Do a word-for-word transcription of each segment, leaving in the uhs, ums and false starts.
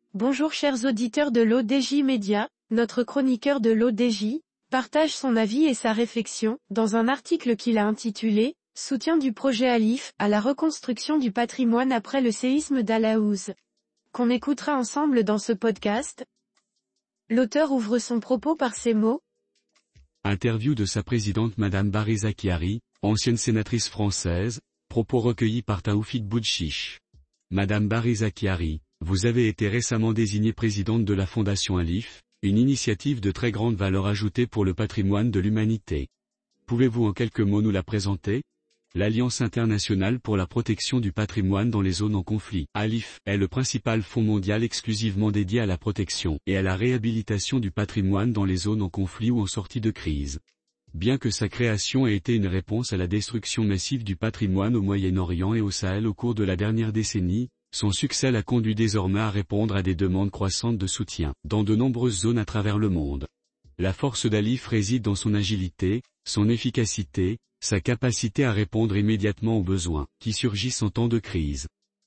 Bonjour chers auditeurs de l'O D J Média, notre chroniqueur de l'O D J partage son avis et sa réflexion dans un article qu'il a intitulé « Soutien du projet Alif à la reconstruction du patrimoine après le séisme d'Al-Haouz », qu'on écoutera ensemble dans ce podcast. L'auteur ouvre son propos par ces mots. Interview de sa présidente Madame Bariza Chiari, ancienne sénatrice française, propos recueillis par Taoufik Boudchiche. Madame Bariza Chiari, vous avez été récemment désignée présidente de la Fondation Alif, une initiative de très grande valeur ajoutée pour le patrimoine de l'humanité. Pouvez-vous en quelques mots nous la présenter ? L'Alliance internationale pour la protection du patrimoine dans les zones en conflit, Alif, est le principal fonds mondial exclusivement dédié à la protection et à la réhabilitation du patrimoine dans les zones en conflit ou en sortie de crise. Bien que sa création ait été une réponse à la destruction massive du patrimoine au Moyen-Orient et au Sahel au cours de la dernière décennie, son succès l'a conduit désormais à répondre à des demandes croissantes de soutien, dans de nombreuses zones à travers le monde. La force d'Alif réside dans son agilité, son efficacité, sa capacité à répondre immédiatement aux besoins, qui surgissent en temps de crise.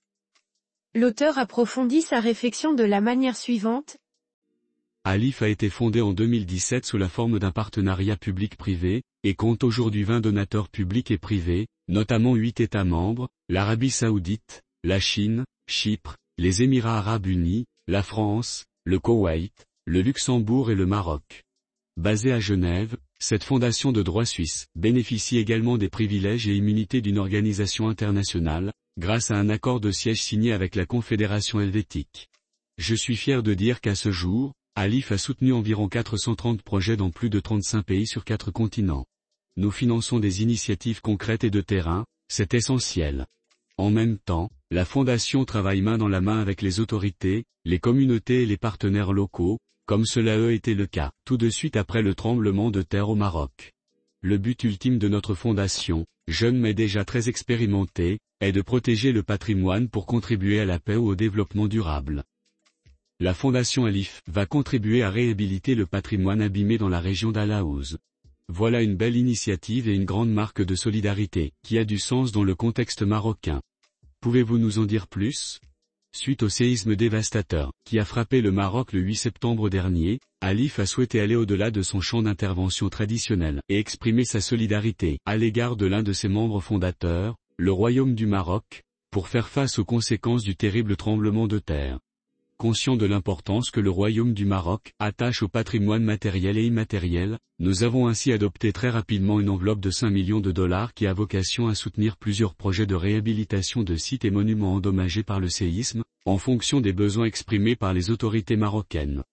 L'auteur approfondit sa réflexion de la manière suivante. Alif a été fondé en deux mille dix-sept sous la forme d'un partenariat public-privé, et compte aujourd'hui vingt donateurs publics et privés, notamment huit États membres, l'Arabie Saoudite, la Chine, Chypre, les Émirats Arabes Unis, la France, le Koweït, le Luxembourg et le Maroc. Basée à Genève, cette fondation de droit suisse bénéficie également des privilèges et immunités d'une organisation internationale, grâce à un accord de siège signé avec la Confédération helvétique. Je suis fier de dire qu'à ce jour, Alif a soutenu environ quatre cent trente projets dans plus de trente-cinq pays sur quatre continents. Nous finançons des initiatives concrètes et de terrain, c'est essentiel. En même temps, la Fondation travaille main dans la main avec les autorités, les communautés et les partenaires locaux, comme cela a été le cas, tout de suite après le tremblement de terre au Maroc. Le but ultime de notre fondation, jeune mais déjà très expérimentée, est de protéger le patrimoine pour contribuer à la paix ou au développement durable. La Fondation Alif va contribuer à réhabiliter le patrimoine abîmé dans la région d'Al-Haouz. Voilà une belle initiative et une grande marque de solidarité, qui a du sens dans le contexte marocain. Pouvez-vous nous en dire plus ? Suite au séisme dévastateur, qui a frappé le Maroc le huit septembre dernier, Alif a souhaité aller au-delà de son champ d'intervention traditionnel et exprimer sa solidarité à l'égard de l'un de ses membres fondateurs, le Royaume du Maroc, pour faire face aux conséquences du terrible tremblement de terre. Conscient de l'importance que le Royaume du Maroc attache au patrimoine matériel et immatériel, nous avons ainsi adopté très rapidement une enveloppe de cinq millions de dollars qui a vocation à soutenir plusieurs projets de réhabilitation de sites et monuments endommagés par le séisme, en fonction des besoins exprimés par les autorités marocaines.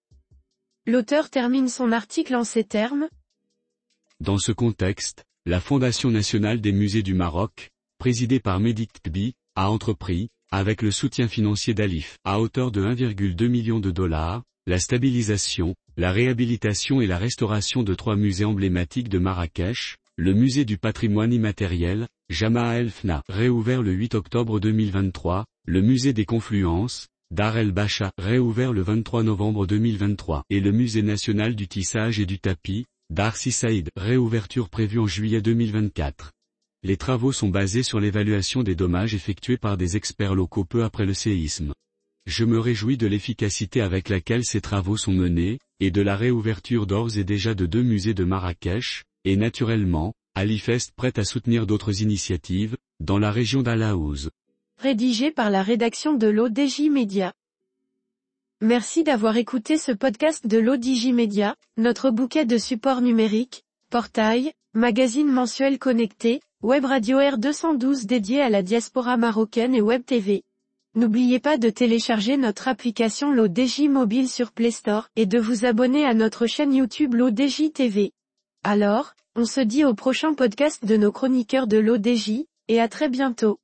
L'auteur termine son article en ces termes. Dans ce contexte, la Fondation nationale des musées du Maroc, présidée par Mehdi Tbi, a entrepris, avec le soutien financier d'Alif, à hauteur de un virgule deux million de dollars, la stabilisation, la réhabilitation et la restauration de trois musées emblématiques de Marrakech, le musée du patrimoine immatériel, Jama'a El Fna, réouvert le huit octobre deux mille vingt-trois, le musée des confluences, Dar El Bacha, réouvert le vingt-trois novembre deux mille vingt-trois, et le musée national du tissage et du tapis, Dar Si Saïd, réouverture prévue en juillet deux mille vingt-quatre. Les travaux sont basés sur l'évaluation des dommages effectués par des experts locaux peu après le séisme. Je me réjouis de l'efficacité avec laquelle ces travaux sont menés, et de la réouverture d'ores et déjà de deux musées de Marrakech, et naturellement, Alif est prête à soutenir d'autres initiatives, dans la région d'Al-Haouz. Rédigé par la rédaction de l'O D J Média. Merci d'avoir écouté ce podcast de l'O D J Média, notre bouquet de supports numériques, portail, magazine mensuel connecté, Web Radio R deux cent douze dédié à la diaspora marocaine et Web T V. N'oubliez pas de télécharger notre application l'O D J Mobile sur Play Store et de vous abonner à notre chaîne YouTube l'O D J T V. Alors, on se dit au prochain podcast de nos chroniqueurs de l'O D J, et à très bientôt.